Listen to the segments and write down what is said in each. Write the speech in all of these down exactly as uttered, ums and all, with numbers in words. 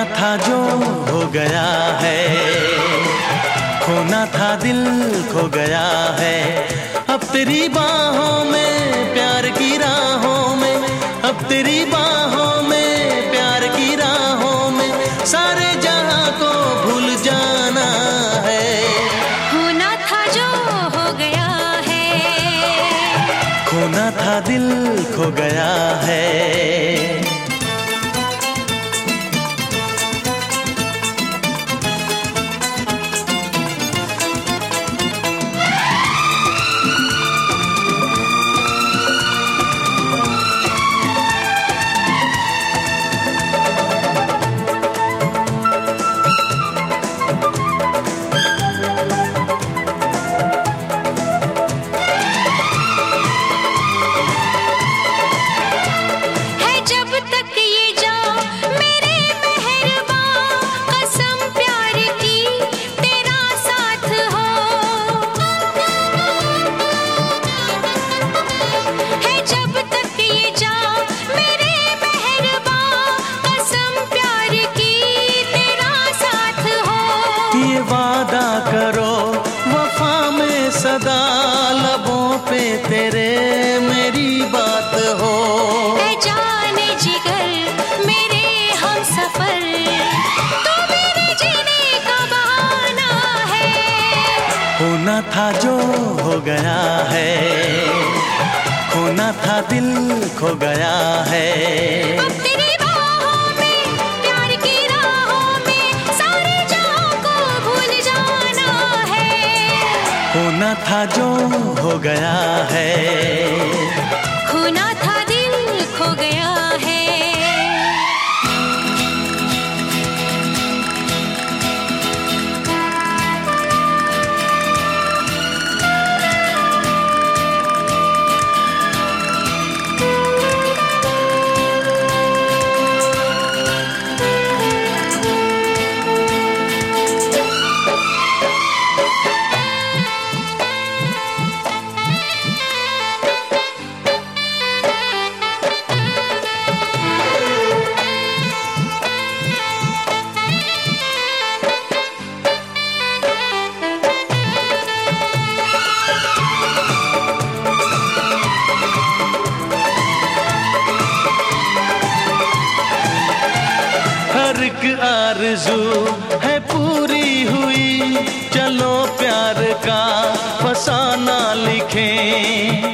खोना था जो हो गया है, खोना था दिल खो गया है। अब तेरी बाहों में प्यार की राहों में, अब तेरी बाहों में प्यार की राहों में सारे जहां को भूल जाना है। खोना था जो हो गया है, खोना था दिल खो गया है। वादा करो वफा में सदा लबों पे तेरे मेरी बात हो। ऐ जाने जिगर मेरे हम सफर, तू मेरे जीने का बहाना है। खोना था जो हो गया है, खोना था दिल खो गया है। अब तेरी बाहों में प्यार की राहों में सारे जहां को भूल जाना है। खोना था जो हो गया है, खोना था दिल खो गया है। हर एक आरज़ू है पूरी हुई, चलो प्यार का फसाना लिखें।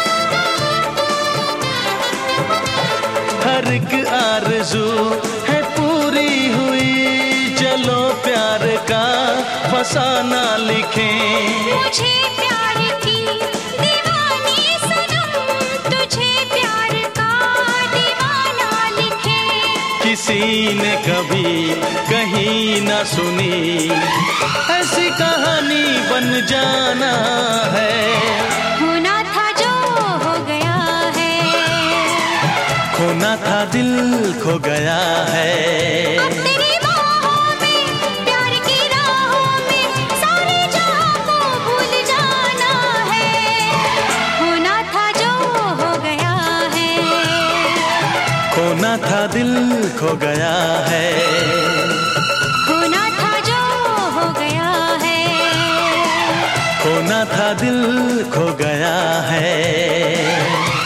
हर एक आरज़ू है पूरी हुई, चलो प्यार का फसाना लिखें। मुझे प्यार की दीवानी सनम, तुझे प्यार का दीवाना लिखे। किसी ने कभी कहीं न सुनी ऐसी कहानी बन जाना है। खोना था जो हो गया है, खोना था दिल खो गया है। अब तेरी बाहों में प्यार की राहों में सारे जहां को भूल जाना है। खोना था जो हो गया है, खोना था दिल खो गया है। खोना था जो हो गया है, खोना था दिल खो गया है।